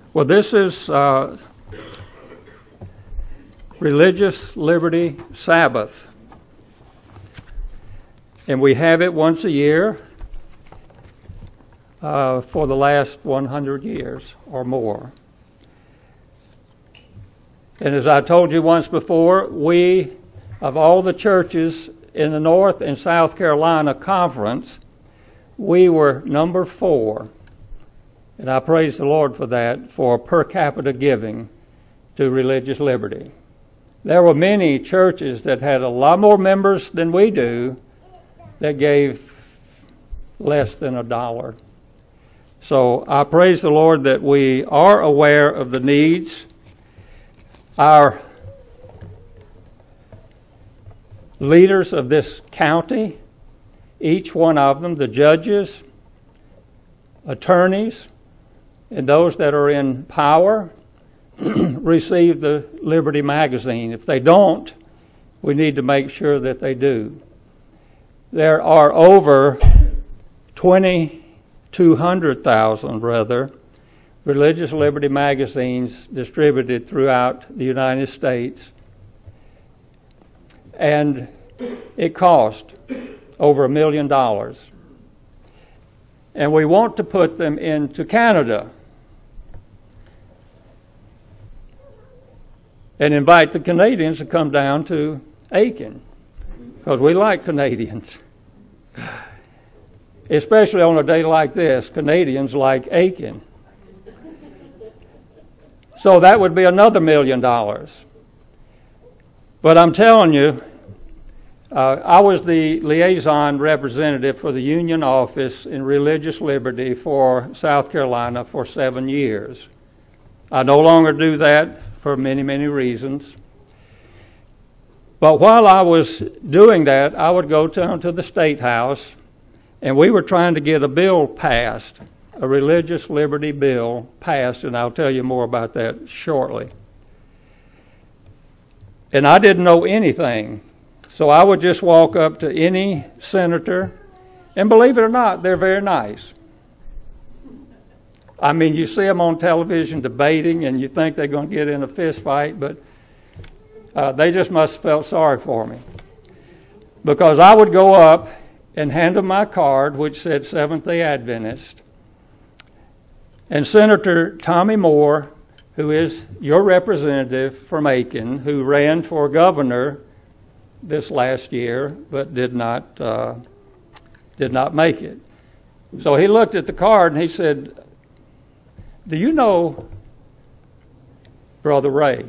Well, this is Religious Liberty Sabbath. And we have it once a year for the last 100 years or more. And as I told you once before, we, of all the churches in the North and South Carolina Conference, we were number 4. And I praise the Lord for that, for per capita giving to religious liberty. There were many churches that had a lot more members than we do that gave less than $1. So I praise the Lord that we are aware of the needs. Our leaders of this county, each one of them, the judges, attorneys, and those that are in power, receive the Liberty magazine. If they don't, we need to make sure that they do. There are over 200,000 Religious Liberty magazines distributed throughout the United States. And it cost over $1 million. And we want to put them into Canada and invite the Canadians to come down to Aiken, because we like Canadians. Especially on a day like this, Canadians like Aiken. So that would be another $1 million. But I'm telling you, I was the liaison representative for the union office in religious liberty for South Carolina for 7 years. I no longer do that for many, many reasons. But while I was doing that, I would go down to the State House, and we were trying to get a bill passed, a religious liberty bill passed, and I'll tell you more about that shortly. And I didn't know anything, so I would just walk up to any senator, and believe it or not, they're very nice. I mean, you see them on television debating, and you think they're going to get in a fist fight, but they just must have felt sorry for me. Because I would go up and hand them my card, which said Seventh-day Adventist. And Senator Tommy Moore, who is your representative from Aiken, who ran for governor this last year, but did not make it. So he looked at the card and he said, "Do you know Brother Ray?"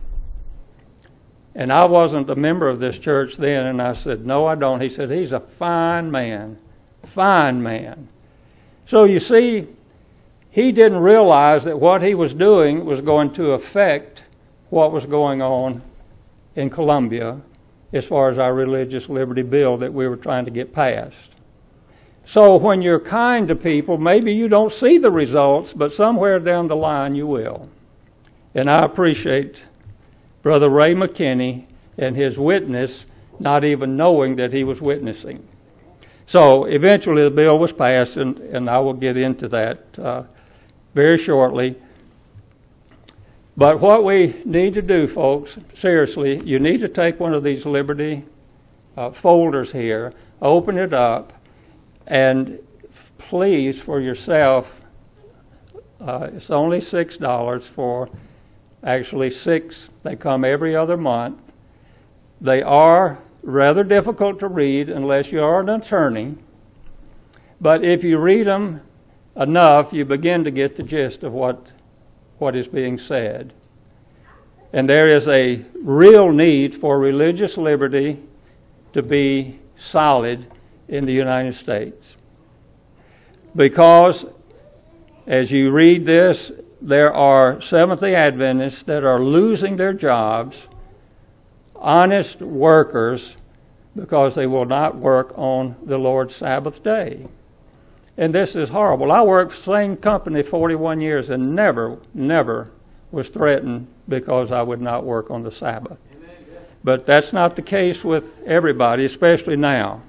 And I wasn't a member of this church then, and I said, "No, I don't." He said, "He's a fine man, fine man." So you see, he didn't realize that what he was doing was going to affect what was going on in Columbia as far as our religious liberty bill that we were trying to get passed. So when you're kind to people, maybe you don't see the results, but somewhere down the line you will. And I appreciate Brother Ray McKinney and his witness, not even knowing that he was witnessing. So eventually the bill was passed, and I will get into that very shortly. But what we need to do, folks, seriously, you need to take one of these Liberty folders here, open it up, and please, for yourself, it's only $6 for actually 6. They come every other month. They are rather difficult to read unless you are an attorney. But if you read them enough, you begin to get the gist of what is being said. And there is a real need for religious liberty to be solid in the United States. Because as you read this, there are Seventh-day Adventists that are losing their jobs, honest workers, because they will not work on the Lord's Sabbath day. And this is horrible. I worked for the same company 41 years and never was threatened because I would not work on the Sabbath. But that's not the case with everybody, especially now.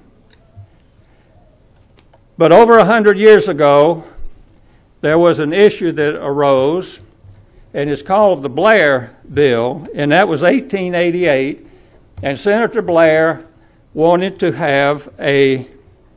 But over 100 years ago, there was an issue that arose and it's called the Blair Bill, and that was 1888, and Senator Blair wanted to have a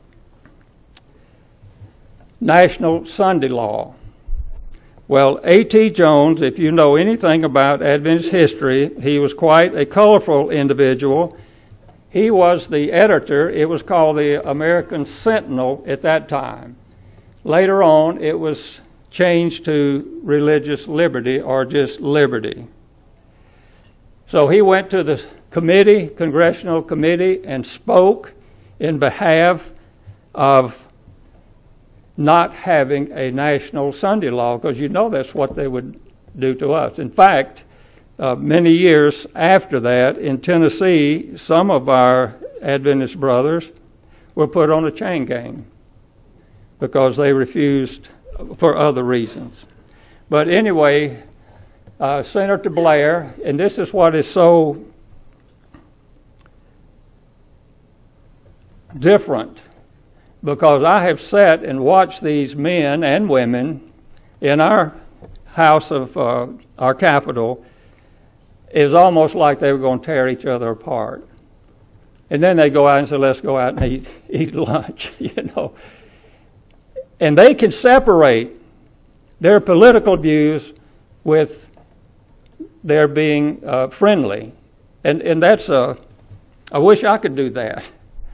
national Sunday law. Well, A.T. Jones, if you know anything about Adventist history, he was quite a colorful individual. He was the editor. It was called the American Sentinel at that time. Later on, it was changed to Religious Liberty or just Liberty. So he went to the committee, congressional committee, and spoke in behalf of not having a national Sunday law, because you know that's what they would do to us. In fact, many years after that, in Tennessee, some of our Adventist brothers were put on a chain gang because they refused for other reasons. But anyway, Senator Blair, and this is what is so different, because I have sat and watched these men and women in our house of our Capitol. Is almost like they were going to tear each other apart. And then they go out and say, let's go out and eat lunch, And they can separate their political views with their being friendly. And that's I wish I could do that.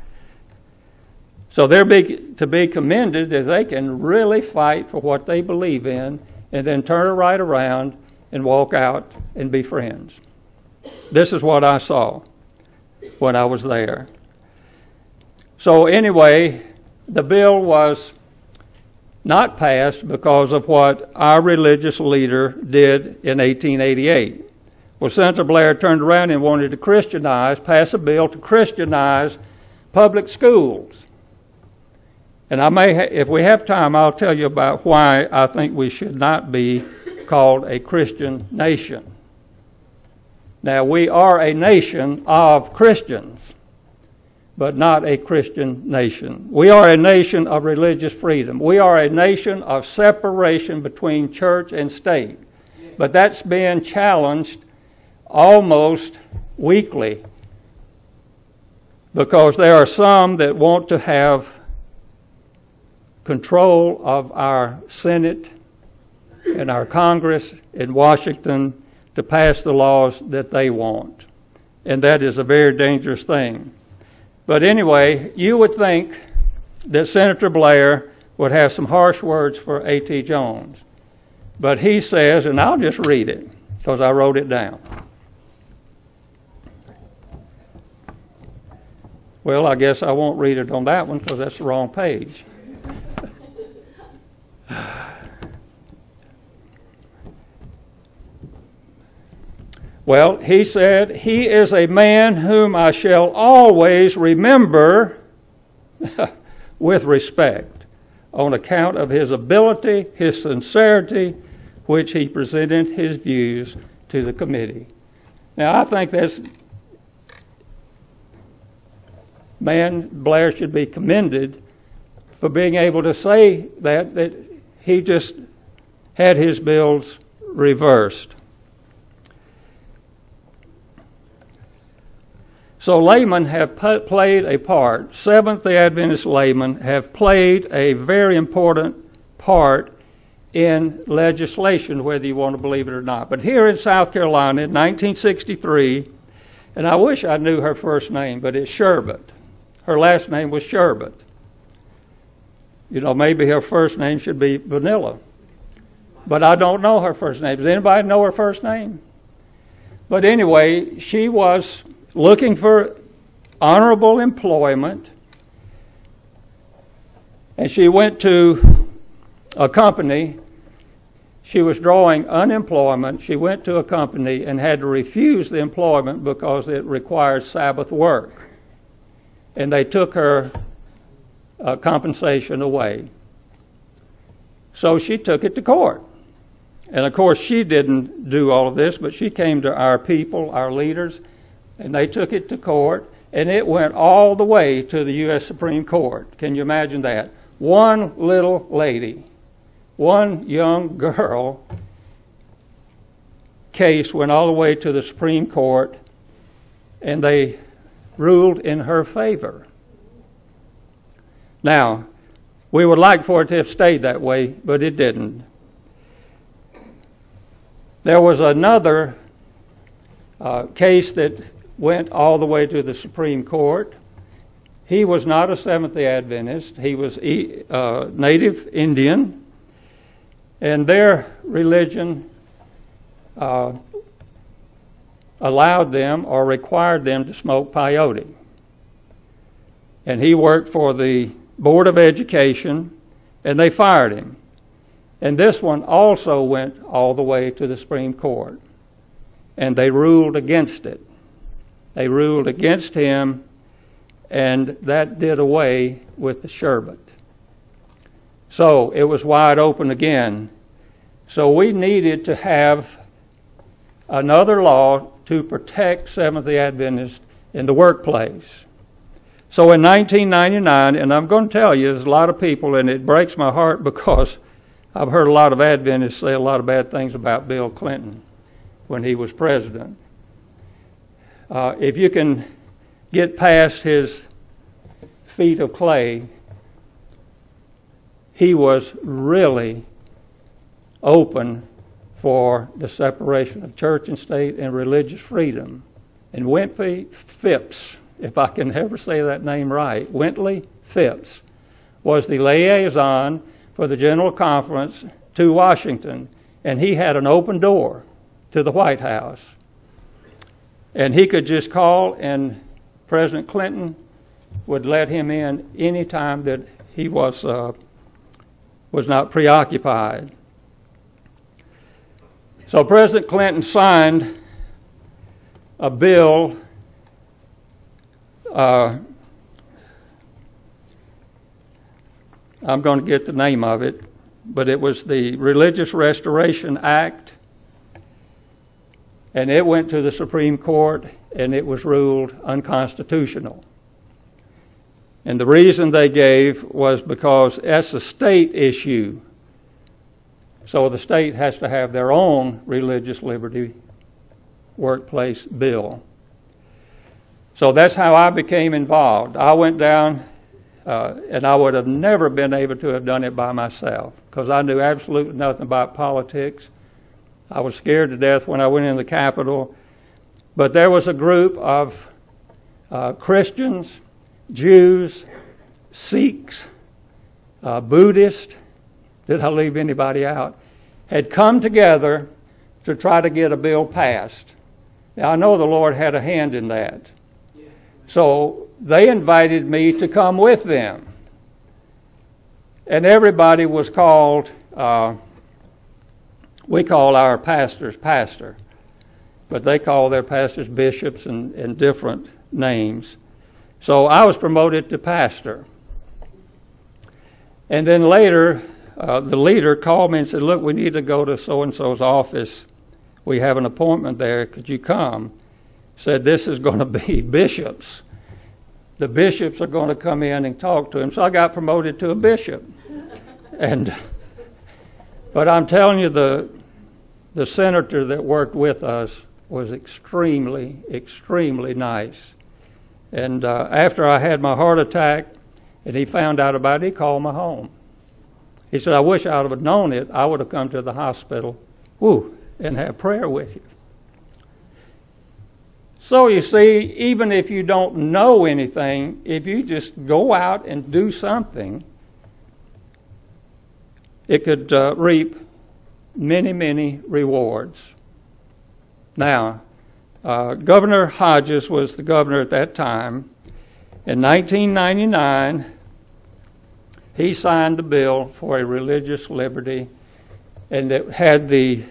So they're to be commended that they can really fight for what they believe in and then turn it right around and walk out and be friends. This is what I saw when I was there. So anyway, the bill was not passed because of what our religious leader did in 1888. Well, Senator Blair turned around and wanted to pass a bill to Christianize public schools. And if we have time, I'll tell you about why I think we should not be called a Christian nation. Now, we are a nation of Christians, but not a Christian nation. We are a nation of religious freedom. We are a nation of separation between church and state. But that's being challenged almost weekly, because there are some that want to have control of our Senate and our Congress in Washington to pass the laws that they want. And that is a very dangerous thing. But anyway, you would think that Senator Blair would have some harsh words for A.T. Jones. But he says, and I'll just read it because I wrote it down. Well, I guess I won't read it on that one because that's the wrong page. Well, he said, he is a man whom I shall always remember with respect on account of his ability, his sincerity, which he presented his views to the committee. Now, I think Blair should be commended for being able to say that he just had his bills reversed. So laymen have played a part. Seventh-day Adventist laymen have played a very important part in legislation, whether you want to believe it or not. But here in South Carolina in 1963, and I wish I knew her first name, but it's Sherbet. Her last name was Sherbet. Maybe her first name should be Vanilla. But I don't know her first name. Does anybody know her first name? But anyway, she was looking for honorable employment, and she went to a company. She was drawing unemployment. She went to a company and had to refuse the employment because it required Sabbath work. And they took her compensation away. So she took it to court. And of course she didn't do all of this, but she came to our people, our leaders, and they took it to court, and it went all the way to the U.S. Supreme Court. Can you imagine that? One little lady, one young girl, case went all the way to the Supreme Court, and they ruled in her favor. Now, we would like for it to have stayed that way, but it didn't. There was another case that went all the way to the Supreme Court. He was not a Seventh-day Adventist. He was native Indian, and their religion allowed them or required them to smoke peyote. And he worked for the Board of Education, and they fired him. And this one also went all the way to the Supreme Court, and they ruled against it. They ruled against him, and that did away with the sherbet. So it was wide open again. So we needed to have another law to protect Seventh-day Adventists in the workplace. So in 1999, and I'm going to tell you, there's a lot of people, and it breaks my heart because I've heard a lot of Adventists say a lot of bad things about Bill Clinton when he was president. If you can get past his feet of clay, he was really open for the separation of church and state and religious freedom. And Wintley Phipps, if I can ever say that name right, Wintley Phipps was the liaison for the General Conference to Washington, and he had an open door to the White House. And he could just call, and President Clinton would let him in any time that he was not preoccupied. So President Clinton signed a bill I'm going to get the name of it, but it was the Religious Restoration Act, and it went to the Supreme Court, and it was ruled unconstitutional. And the reason they gave was because that's a state issue. So the state has to have their own religious liberty workplace bill. So that's how I became involved. I went down, and I would have never been able to have done it by myself because I knew absolutely nothing about politics. I was scared to death when I went in the Capitol. But there was a group of Christians, Jews, Sikhs, Buddhists, did I leave anybody out, had come together to try to get a bill passed. Now, I know the Lord had a hand in that. So they invited me to come with them. And everybody was called, we call our pastors pastor, but they call their pastors bishops and different names. So I was promoted to pastor. And then later, the leader called me and said, look, we need to go to so-and-so's office. We have an appointment there. Could you come? Said, this is going to be bishops. The bishops are going to come in and talk to him. So I got promoted to a bishop. But I'm telling you, the senator that worked with us was extremely, extremely nice. And after I had my heart attack and he found out about it, he called my home. He said, I wish I would have known it. I would have come to the hospital and have prayer with you. So you see, even if you don't know anything, if you just go out and do something, it could reap many, many rewards. Now, Governor Hodges was the governor at that time. In 1999, he signed the bill for a religious liberty, and it had the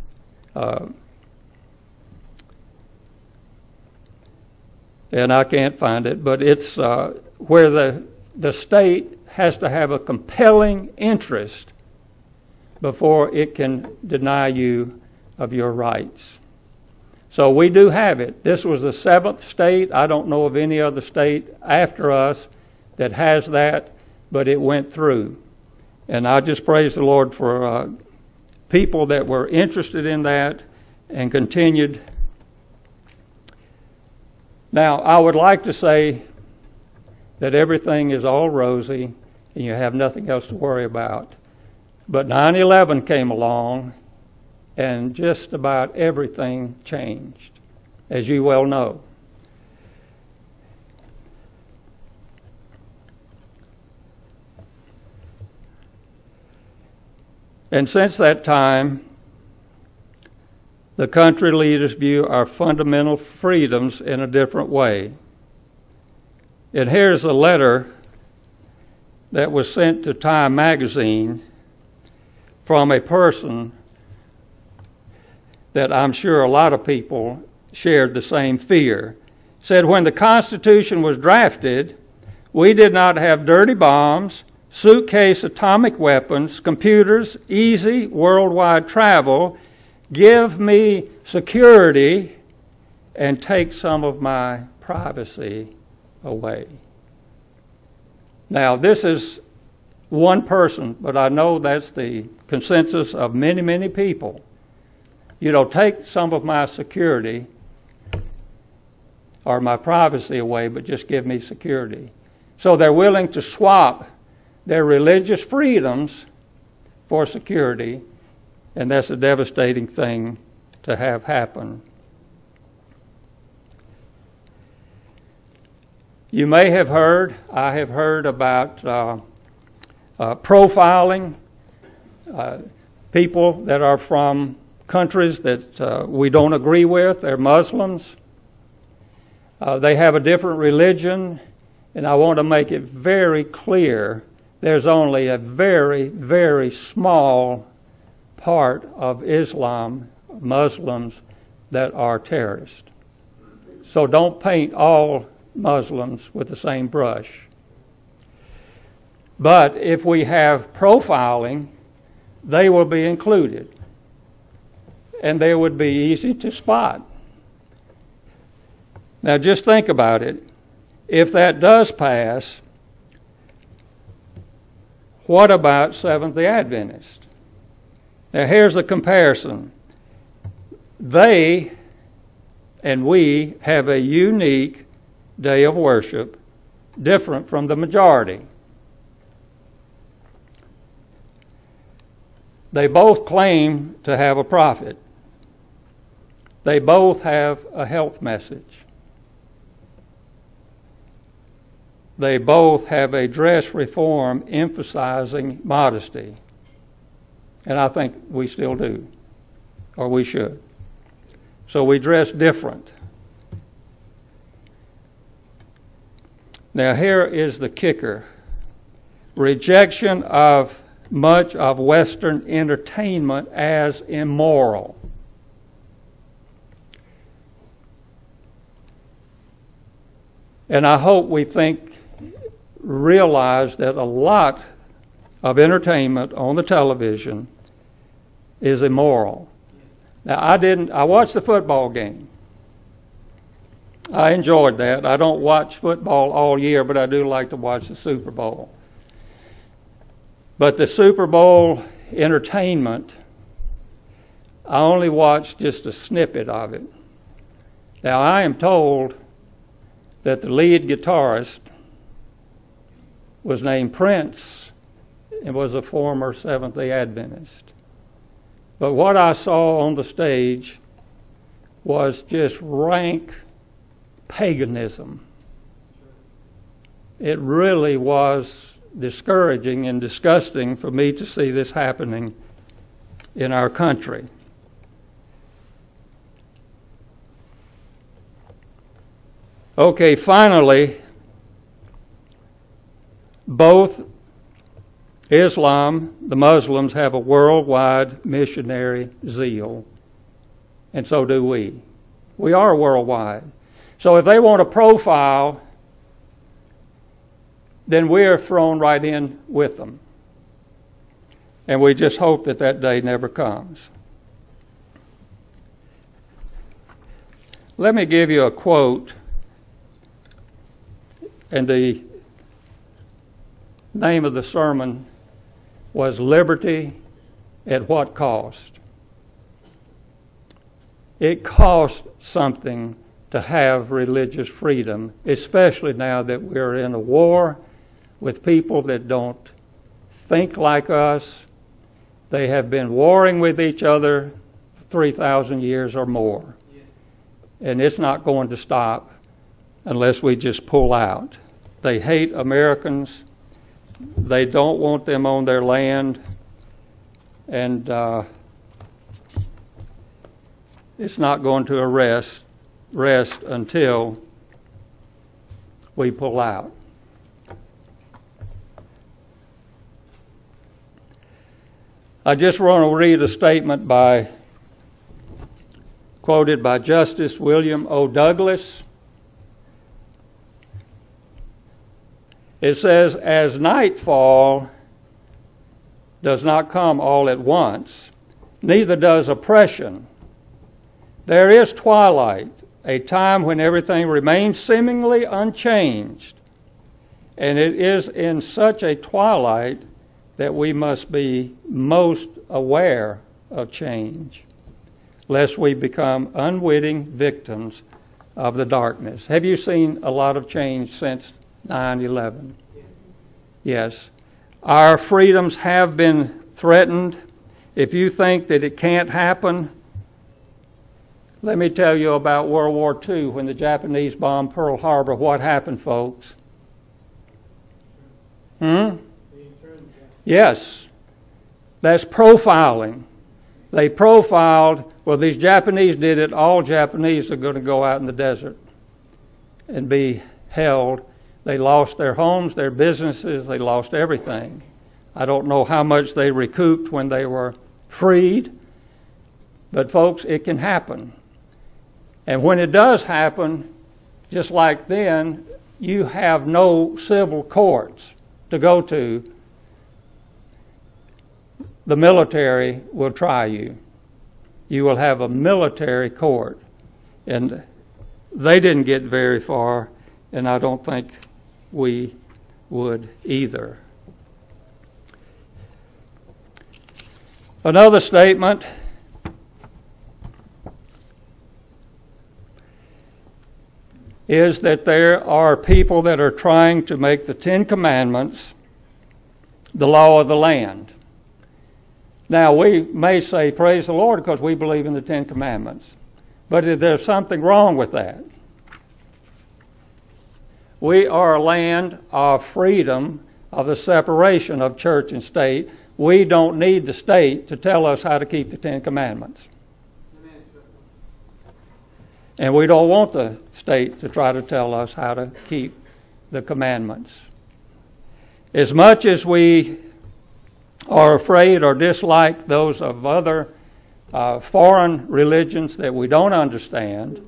and I can't find it, but it's where the state has to have a compelling interest before it can deny you of your rights. So we do have it. This was the seventh state. I don't know of any other state after us that has that, but it went through. And I just praise the Lord for people that were interested in that and continued. Now, I would like to say that everything is all rosy and you have nothing else to worry about. But 9/11 came along and just about everything changed, as you well know. And since that time, the country leaders view our fundamental freedoms in a different way. And here's a letter that was sent to Time magazine from a person that I'm sure a lot of people shared the same fear. It said, when the Constitution was drafted, we did not have dirty bombs, suitcase atomic weapons, computers, easy worldwide travel. Give me security and take some of my privacy away. Now, this is one person, but I know that's the consensus of many, many people. Take some of my security or my privacy away, but just give me security. So they're willing to swap their religious freedoms for security, and that's a devastating thing to have happen. You may have heard, I have heard about profiling people that are from countries that we don't agree with. They're Muslims. They have a different religion, and I want to make it very clear there's only a very, very small part of Islam, Muslims, that are terrorists. So don't paint all Muslims with the same brush. But if we have profiling, they will be included. And they would be easy to spot. Now just think about it. If that does pass, what about Seventh-day Adventists? Now here's the comparison. They and we have a unique day of worship, different from the majority. They both claim to have a prophet. They both have a health message. They both have a dress reform emphasizing modesty. And I think we still do, or we should. So we dress different. Now here is the kicker. Rejection of much of Western entertainment as immoral. And I hope we realize that a lot of entertainment on the television is immoral. Now I watched the football game. I enjoyed that. I don't watch football all year, but I do like to watch the Super Bowl. But the Super Bowl entertainment, I only watched just a snippet of it. Now I am told that the lead guitarist was named Prince and was a former Seventh-day Adventist. But what I saw on the stage was just rank paganism. It really was discouraging and disgusting for me to see this happening in our country. Okay, finally, both Islam, the Muslims, have a worldwide missionary zeal, and so do we. We are worldwide. So if they want a profile, then we're thrown right in with them. And we just hope that that day never comes. Let me give you a quote, and the name of the sermon was Liberty at What Cost? It costs something to have religious freedom, especially now that we're in a war with people that don't think like us. They have been warring with each other for 3,000 years or more. And it's not going to stop unless we just pull out. They hate Americans. They don't want them on their land. And it's not going to rest until we pull out. I just want to read a statement quoted by Justice William O. Douglas. It says, as nightfall does not come all at once, neither does oppression. There is twilight, a time when everything remains seemingly unchanged. And it is in such a twilight that we must be most aware of change, lest we become unwitting victims of the darkness. Have you seen a lot of change since 9/11? Yes. Our freedoms have been threatened. If you think that it can't happen, let me tell you about World War II when the Japanese bombed Pearl Harbor. What happened, folks? Yes. That's profiling. They profiled, well, these Japanese did it. All Japanese are going to go out in the desert and be held. They lost their homes, their businesses, they lost everything. I don't know how much they recouped when they were freed, but folks, it can happen. And when it does happen, just like then, you have no civil courts to go to. The military will try you. You will have a military court. And they didn't get very far, and I don't think we would either. Another statement is that there are people that are trying to make the Ten Commandments the law of the land. Now, we may say, praise the Lord, because we believe in the Ten Commandments. But there's something wrong with that. We are a land of freedom, of the separation of church and state. We don't need the state to tell us how to keep the Ten Commandments. And we don't want the state to try to tell us how to keep the commandments. As much as we are afraid or dislike those of other foreign religions that we don't understand,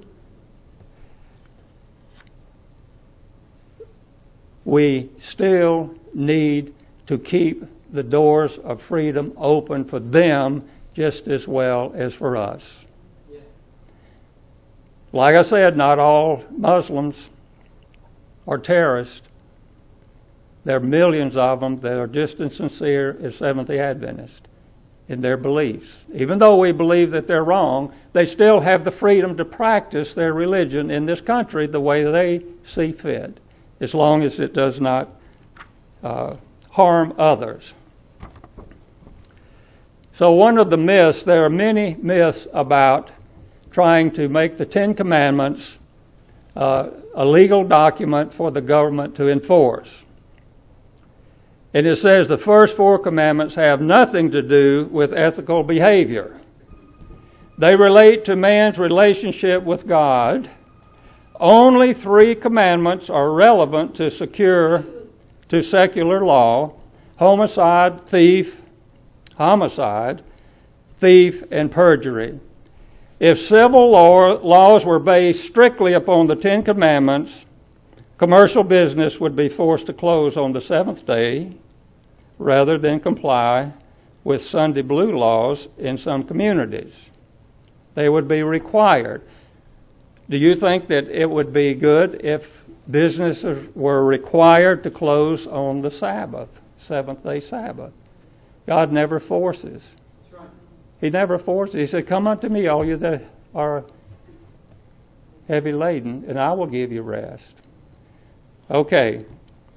we still need to keep the doors of freedom open for them just as well as for us. Yeah. Like I said, not all Muslims are terrorists. There are millions of them that are just as sincere as Seventh-day Adventists in their beliefs. Even though we believe that they're wrong, they still have the freedom to practice their religion in this country the way they see fit, as long as it does not harm others. So one of the myths, there are many myths about trying to make the Ten Commandments a legal document for the government to enforce. And it says the first 4 commandments have nothing to do with ethical behavior. They relate to man's relationship with God. Only 3 commandments are relevant to secular law: homicide, thief, and perjury. If civil laws were based strictly upon the Ten Commandments, commercial business would be forced to close on the 7th day rather than comply with Sunday blue laws in some communities. They would be required. Do you think that it would be good if businesses were required to close on the Sabbath, 7th-day Sabbath? God never forces. He never forces. He said, come unto me, all you that are heavy laden, and I will give you rest. Okay.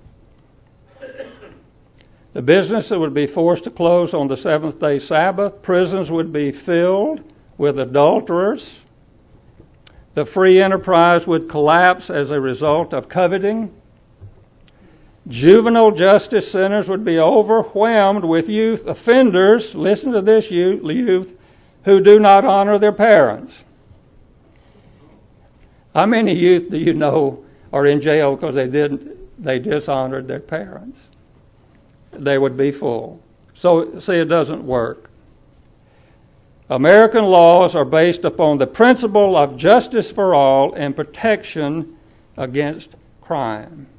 The businesses would be forced to close on the seventh-day Sabbath. Prisons would be filled with adulterers. The free enterprise would collapse as a result of coveting. Juvenile justice centers would be overwhelmed with youth offenders, listen to this, youth, who do not honor their parents. How many youth do you know are in jail because they dishonored their parents? They would be full. So, see, it doesn't work. American laws are based upon the principle of justice for all and protection against crime.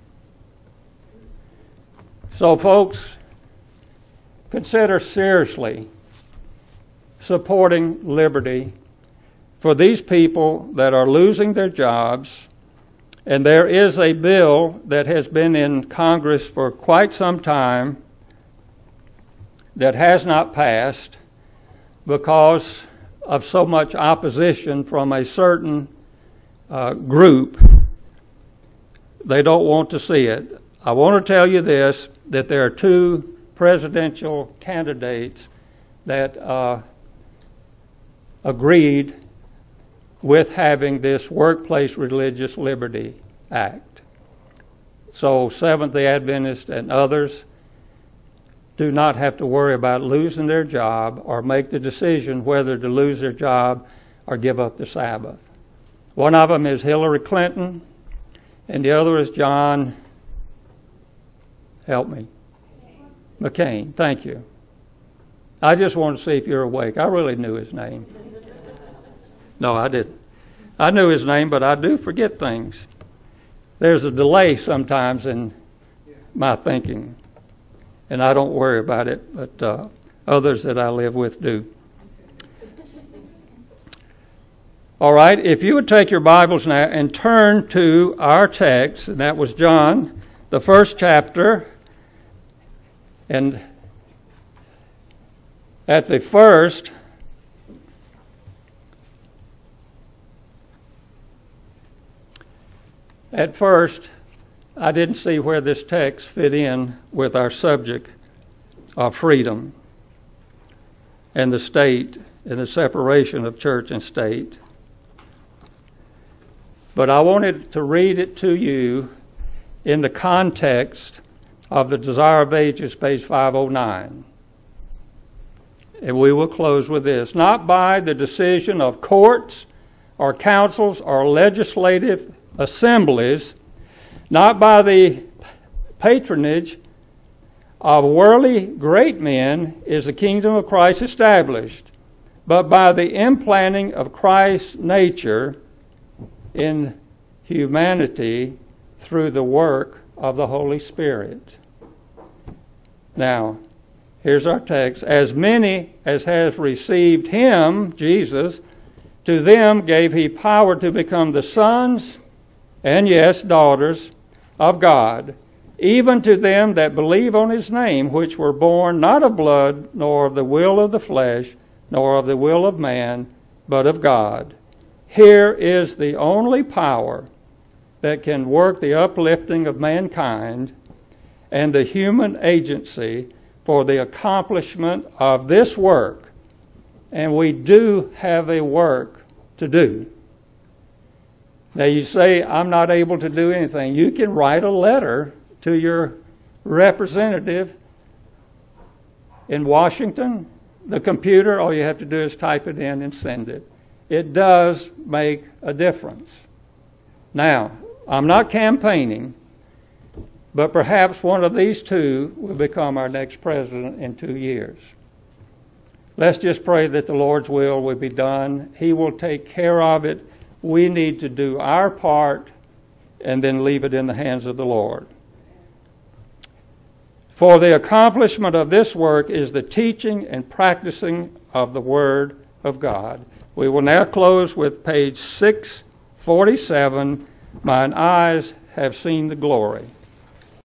So, folks, consider seriously supporting liberty for these people that are losing their jobs. And there is a bill that has been in Congress for quite some time that has not passed because of so much opposition from a certain group. They don't want to see it. I want to tell you this, that there are two presidential candidates that agreed with having this Workplace Religious Liberty Act. So Seventh-day Adventists and others do not have to worry about losing their job or make the decision whether to lose their job or give up the Sabbath. One of them is Hillary Clinton, and the other is John, help me, McCain. Thank you. I just wanted to see if you're awake. I really knew his name. No, I didn't. I knew his name, but I do forget things. There's a delay sometimes in my thinking, and I don't worry about it, but others that I live with do. All right, if you would take your Bibles now and turn to our text, and that was John, the first chapter, and at the first, at first, I didn't see where this text fit in with our subject of freedom and the state and the separation of church and state. But I wanted to read it to you in the context of the Desire of Ages, page 509. And we will close with this. Not by the decision of courts or councils or legislative assemblies, not by the patronage of worldly great men is the kingdom of Christ established, but by the implanting of Christ's nature in humanity through the work of the Holy Spirit. Now, here's our text. As many as has received him, Jesus, to them gave he power to become the sons and, yes, daughters of God, even to them that believe on his name, which were born not of blood, nor of the will of the flesh, nor of the will of man, but of God. Here is the only power that can work the uplifting of mankind and the human agency for the accomplishment of this work. And we do have a work to do. Now you say, I'm not able to do anything. You can write a letter to your representative in Washington. The computer, all you have to do is type it in and send it. It does make a difference. Now, I'm not campaigning, but perhaps one of these two will become our next president in 2 years. Let's just pray that the Lord's will be done. He will take care of it. We need to do our part and then leave it in the hands of the Lord. For the accomplishment of this work is the teaching and practicing of the Word of God. We will now close with page 647, Mine Eyes Have Seen the Glory.